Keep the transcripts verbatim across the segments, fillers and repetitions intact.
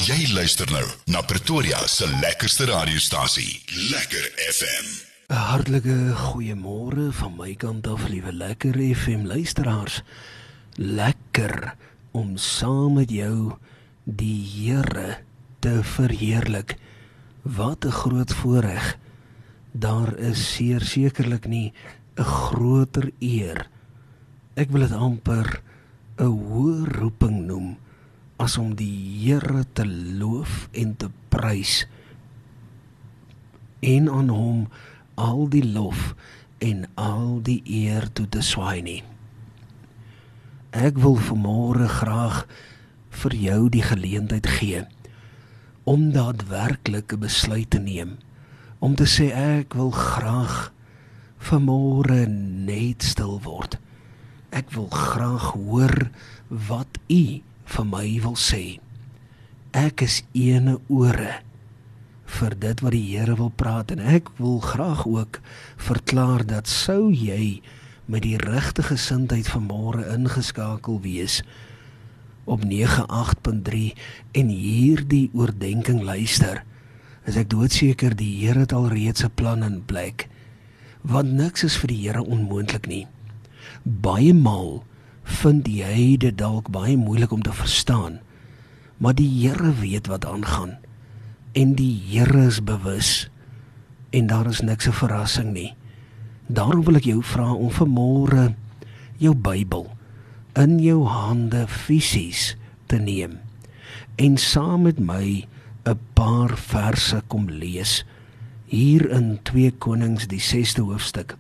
Jy luister nou na Pretoria se lekkerste radiostasie, Lekker F M. 'n Hartlike goeiemôre van my kant af, liewe Lekker F M luisteraars. Lekker om saam met jou die Here te verheerlik. Wat 'n groot voorreg. Daar is zeer sekerlik nie 'n groter eer. Ek wil dit amper 'n hoë roeping noem as om die Here te loof en te prys en aan hom al die lof en al die eer toe te swaai nie. Ek wil vanmôre graag vir jou die geleentheid gee om daadwerklik 'n besluit te neem, om te sê ek wil graag vanmôre net stil word. Ek wil graag hoor wat U vir my wil sê. Ek is ene ore vir dit wat die Here wil praat, en ek wil graag ook verklaar dat sou jy met die regte gesindheid vanmôre ingeskakel wees op nege agt punt drie en hierdie oordenking luister, is ek doodseker die Here het alreeds 'n plan in plek, want niks is vir die Here onmoontlik nie. Baie maal vind jy dit dalk baie moeilik om te verstaan, maar die Here weet wat aangaan, en die Here is bewus, en daar is niks 'n verrassing nie. Daarom wil ek jou vra om vanmôre jou Bybel in jou hande fisies te neem, en saam met my 'n paar verse kom lees, hier in twee Konings die sesde hoofstuk.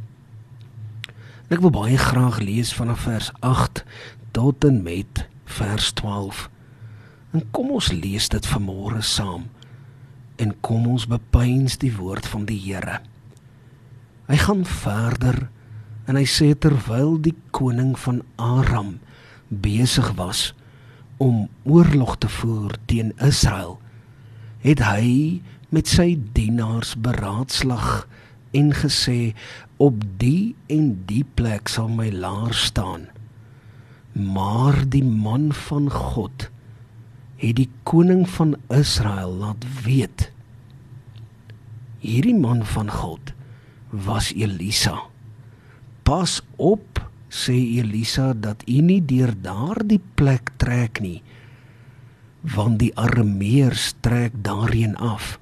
Ek wil baie graag lees vanaf vers agt tot en met vers twaalf. En kom ons lees dit vanmôre saam, en kom ons bepeins die woord van die Here. Hy gaan verder, en hy sê terwyl die koning van Aram besig was om oorlog te voer teen Israel, het hy met sy dienaars beraadslag en gesê, op die en die plek sal my laar staan. Maar die man van God het die koning van Israel laat weet. Hierdie man van God was Elisa. Pas op, sê Elisa, dat u nie deur daardie plek trek nie, want die Arameërs trek daarheen af.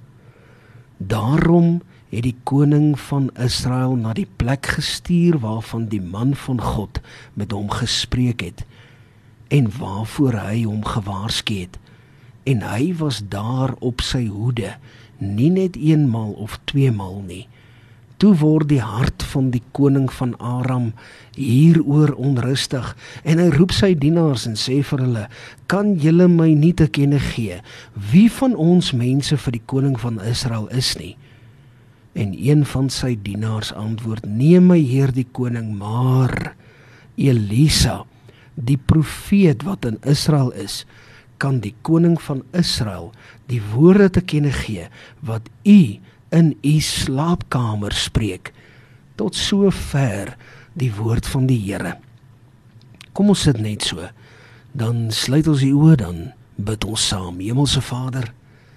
Daarom het die koning van Israel na die plek gestuur waarvan die man van God met hom gespreek het, en waarvoor hy hom gewaarsku het, en hy was daar op sy hoede, nie net eenmaal of tweemaal nie. Toe word die hart van die koning van Aram hieroor onrustig, en hy roep sy dienaars en sê vir hulle, kan julle my nie te kenne gee, wie van ons mense vir die koning van Israel is nie? En een van sy dienaars antwoord, nee my heer die koning, maar Elisa, die profeet wat in Israel is, kan die koning van Israel die woorde te kenne gee, wat u in u slaapkamer spreek. Tot so ver die woord van die Here. Kom ons sit net so, dan sluit ons die oë, dan bid ons saam. Hemelse Vader,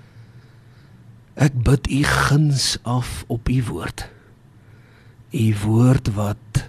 ek bid u guns af op u woord. U woord wat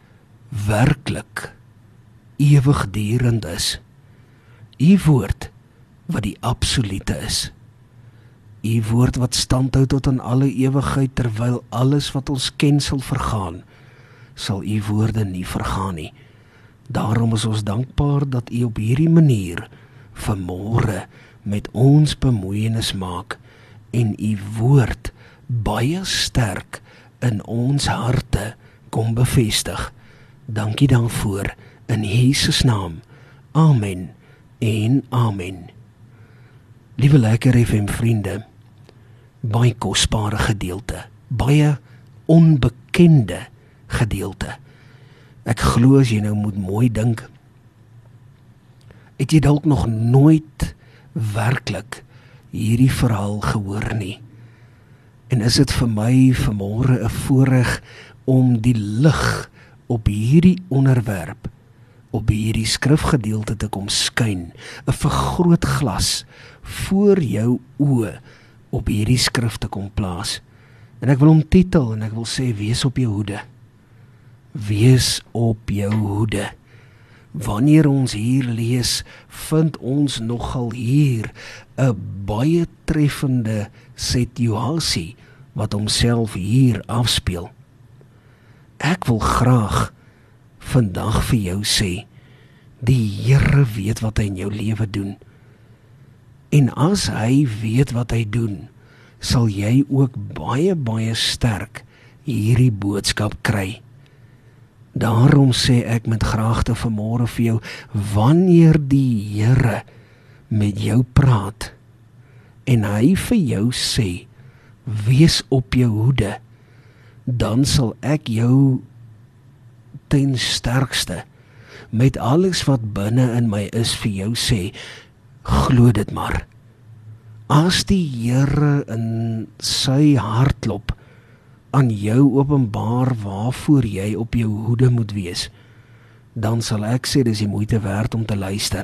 werklik ewigdurend is. U woord wat die absolute is. U woord wat standhou tot in alle ewigheid, terwyl alles wat ons ken sal vergaan, sal u woorde nie vergaan nie. Daarom is ons dankbaar dat u op hierdie manier vanmôre met ons bemoeienis maak, en u woord baie sterk in ons harte kom bevestig. Dankie daarvoor, in Jesus naam. Amen en amen. Liewe Lekker F M vriende, baie kosbare gedeelte, baie onbekende gedeelte. Ek glo as jy nou moet mooi dink, het jy dalk nog nooit werklik hierdie verhaal gehoor nie. En is dit vir my vanmôre 'n voorreg om die lig op hierdie onderwerp op hierdie skrifgedeelte te kom skyn, 'n vergrootglas voor jou oë op hierdie skrif te kom plaas. En ek wil hom titel en ek wil sê, wees op jou hoede. Wees op jou hoede. Wanneer ons hier lees, vind ons nogal hier 'n baie treffende situasie wat homself hier afspeel. Ek wil graag vandag vir jou sê, die Here weet wat hy in jou lewe doen. En as hy weet wat hy doen, sal jy ook baie, baie sterk hierdie boodskap kry. Daarom sê ek met graagte vanmôre vir jou, wanneer die Here met jou praat, en hy vir jou sê, wees op jou hoede, dan sal ek jou ten sterkste, met alles wat binne in my is vir jou sê, glo dit maar. As die Here in sy hartklop aan jou openbaar waarvoor jy op jou hoede moet wees, dan sal ek sê dis die moeite werd om te luister.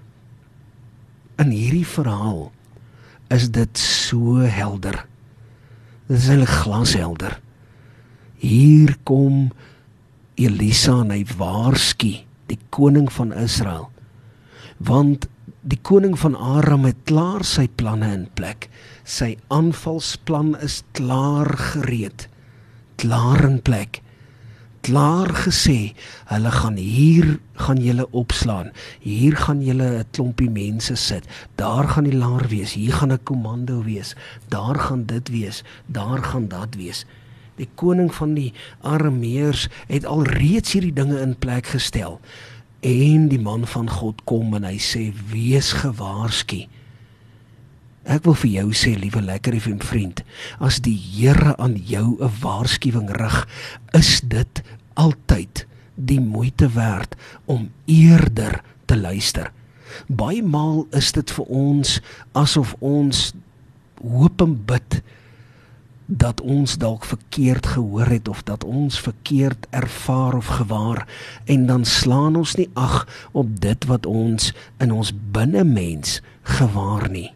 In hierdie verhaal is dit so helder. Dit is eintlik glashelder. Hier kom Elisa en hy waarsku die koning van Israel, want die koning van Aram het klaar sy planne in plek. Sy aanvalsplan is klaar gereed, klaar in plek, klaar gesê, hulle gaan hier, gaan julle opslaan, hier gaan julle 'n klompie mense sit, daar gaan die laar wees, hier gaan 'n kommando wees, daar gaan dit wees, daar gaan dat wees. Die koning van die Arameërs het al reeds hierdie dinge in plek gestel, en die man van God kom en hy sê, wees gewaarsku. Ek wil vir jou sê, liewe lekker F M vriend, as die Here aan jou 'n waarskuwing rig, is dit altyd die moeite werd om eerder te luister. Baie maal is dit vir ons asof ons hoop en bid dat ons dalk verkeerd gehoor het of dat ons verkeerd ervaar of gewaar, en dan slaan ons nie ag op dit wat ons in ons binnemens gewaar nie.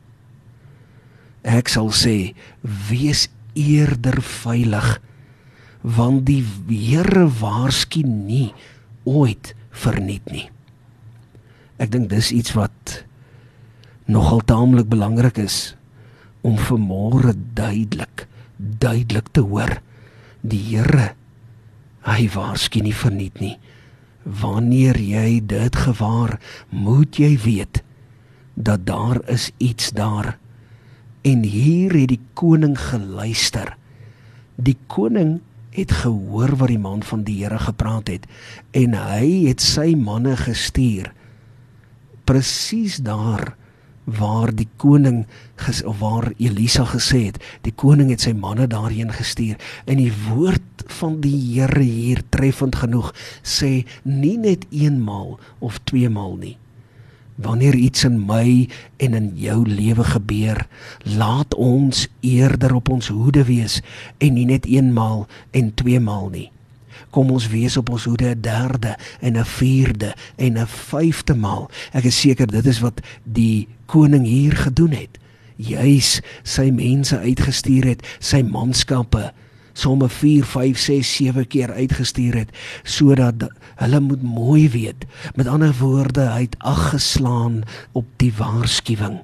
Ek sal sê, wees eerder veilig, want die Here waarsku nie ooit verniet nie. Ek dink dis iets wat nogal taamlik belangrik is om vanmôre duidelik, duidelik te hoor. Die Here, hy waarsku nie verniet nie. Wanneer jy dit gewaar, moet jy weet dat daar is iets daar. En hier het die koning geluister. Die koning het gehoor wat die man van die Here gepraat het, en hy het sy manne gestuur, presies daar waar die koning, of waar Elisa gesê het, die koning het sy manne daarheen gestuur, en die woord van die Here hier treffend genoeg, sê nie net eenmaal of tweemaal nie. Wanneer iets in my en in jou lewe gebeur, laat ons eerder op ons hoede wees, en nie net eenmaal en tweemaal nie. Kom ons wees op ons hoede 'n derde en 'n vierde en 'n vyfde maal. Ek is seker dit is wat die koning hier gedoen het. Juis sy mense uitgestuur het, sy manskappe, somme vier, vyf, ses, sewe keer uitgestuur het, sodat hulle moet mooi weet. Met ander woorde, hy het ag geslaan op die waarskuwing.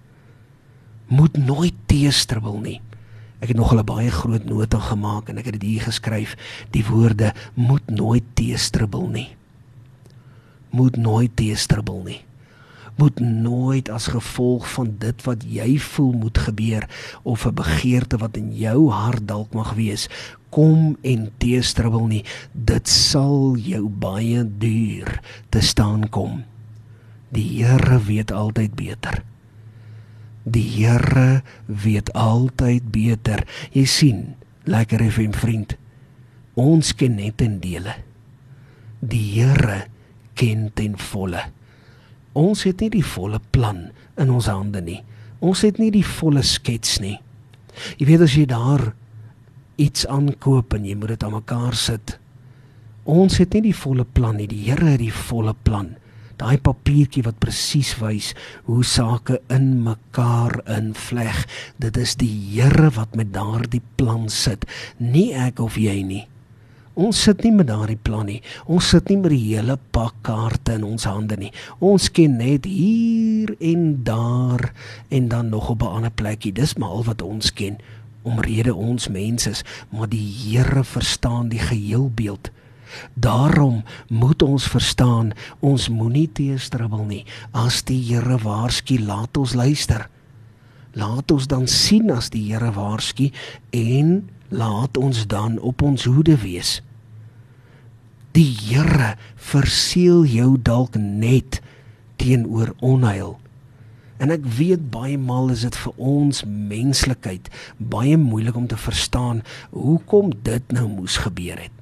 Moet nooit teestribbel nie. Ek het nogal 'n baie groot nota gemaak en ek het dit hier geskryf, die woorde, moet nooit teestribbel nie. Moet nooit teestribbel nie. Moet nooit as gevolg van dit wat jy voel moet gebeur, of 'n begeerte wat in jou hart dalk mag wees, kom en teestribbel nie. Dit sal jou baie duur te staan kom. Die Here weet altyd beter. Die Here weet altyd beter. Jy sien, lekker F M vriend, ons ken net in dele. Die Here ken ten volle. Ons het nie die volle plan in ons hande nie. Ons het nie die volle skets nie. Jy weet, as jy daar iets aankoop en jy moet dit aan mekaar sit, Ons het nie die volle plan nie, die Here het die volle plan. Daai papiertjie wat presies wys hoe sake in mekaar invleg. Dit is die Here wat met daardie plan sit, nie ek of jy nie. Ons sit nie met daardie plan nie. Ons sit nie met die hele pak kaarte in ons hande nie. Ons ken net hier en daar en dan nog op 'n ander plekkie. Dis maar al wat ons ken, omrede ons mens is, maar die Here verstaan die geheelbeeld. Daarom moet ons verstaan, ons moenie teestribbel nie. As die Here waarsku, laat ons luister. Laat ons dan sien as die Here waarsku en laat ons dan op ons hoede wees. Die Here verseël jou dalk net teenoor onheil. En ek weet baie maal is dit vir ons menslikheid baie moeilik om te verstaan hoekom dit nou moes gebeur het.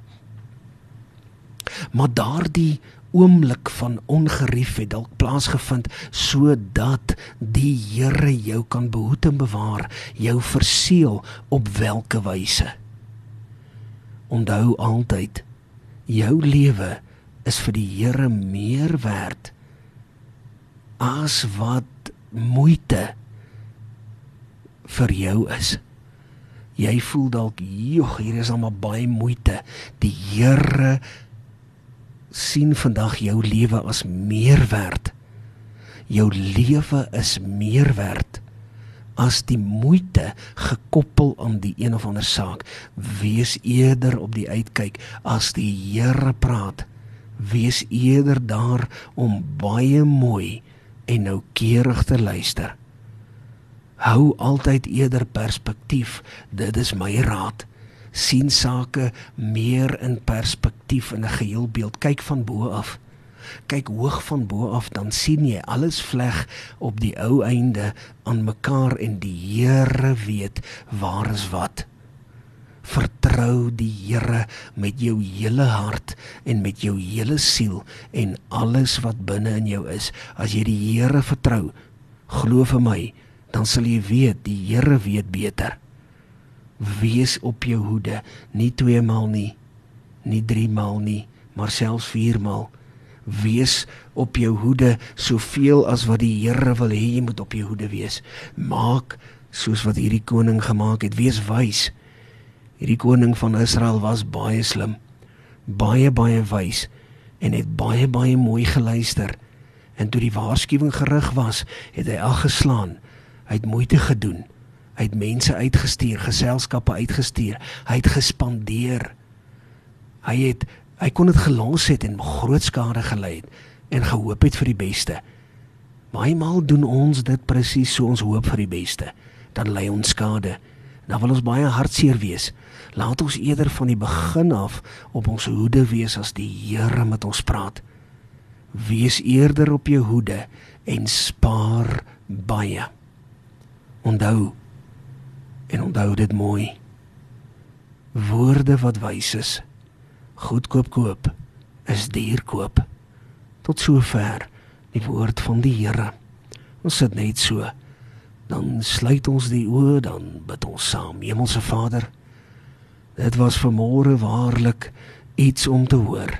Maar daardie oomblik van ongerief het dalk plaasgevind sodat die Here jou kan behoed en bewaar, jou verseël op welke wyse. Onthou altyd, jou lewe is vir die Here meer werd as wat moeite vir jou is. Jy voel dalk, joh, hier is allemaal baie moeite. Die Here sien vandag jou lewe as meer werd. Jou lewe is meer werd as die moeite gekoppel aan die een of ander saak. Wees eerder op die uitkyk as die Here praat. Wees eerder daar om baie mooi en noukeurig te luister. Hou altyd eerder perspektief, dit is my raad. Sien sake meer in perspektief in 'n geheelbeeld. Kyk van bo af. Kyk hoog van bo af, dan sien jy alles vleg op die ou einde aan mekaar en die Here weet waar is wat. Vertrou die Here met jou hele hart en met jou hele siel en alles wat binne in jou is. As jy die Here vertrou, glo vir my, dan sal jy weet, die Here weet beter. Wees op jou hoede, nie tweemaal nie, nie driemaal nie, maar selfs viermaal. Wees op jou hoede soveel as wat die Here wil hê jy moet op jou hoede wees. Maak soos wat hierdie koning gemaak het, wees wys. Hierdie koning van Israel was baie slim, baie baie wys en het baie baie mooi geluister. En toe die waarskuwing gerig was, het hy afgeslaan. Hy het moeite gedoen. Hy het mense uitgestuur, geselskappe uitgestuur. Hy het gespandeer. Hy het hy kon dit gelos het en groot skade gelei het en gehoop het vir die beste. Baie doen ons dit presies so, ons hoop vir die beste. Dan lei ons skade. Dan wil ons baie hartseer wees. Laat ons eerder van die begin af op ons hoede wees as die Here met ons praat. Wees eerder op jou hoede en spaar baie. Onthou, en onthou dit mooi, woorde wat wys is, goedkoop koop, is duur koop. Tot sover die woord van die Here. Ons sit net so, dan sluit ons die oë, dan bid ons saam. Hemelse Vader, dit was vanmôre waarlik iets om te hoor.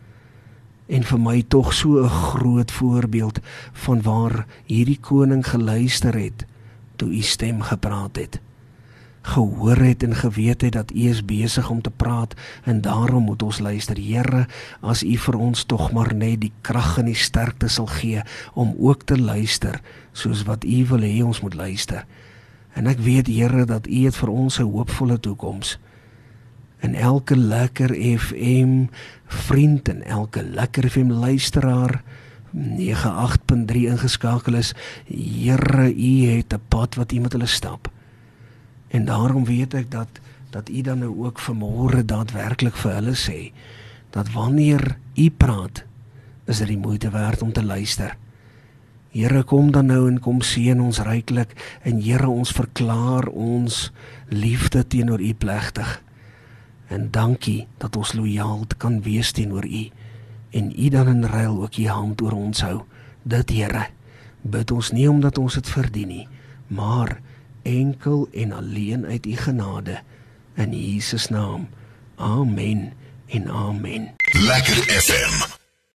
En vir my tog so 'n groot voorbeeld van waar hierdie koning geluister het, toe u stem gepraat het. Gehoor het en geweet het dat u is besig om te praat en daarom moet ons luister. Here, as u vir ons tog maar net die krag en die sterkte sal gee om ook te luister soos wat u wil hê ons moet luister. En ek weet, Here, dat u het vir ons 'n hoopvolle toekoms. En elke lekker F M vriend en elke lekker F M luisteraar nege agt punt drie ingeskakel is, Here, u het 'n pad wat u met hulle stap. En daarom weet ek dat, dat u dan nou ook vanmôre daadwerklik vir hulle sê, dat wanneer u praat, is dit die moeite werd om te luister. Here, kom dan nou en kom seën ons ryklik, en Here, ons verklaar ons liefde teenoor u plegtig. En dankie dat ons loyaal kan wees teenoor u, en u dan in ruil ook u hand oor ons hou. Dit, Here, bid ons nie omdat ons het verdien nie, maar enkel en alleen uit u genade, in Jesus naam. Amen en amen. Lekker F M.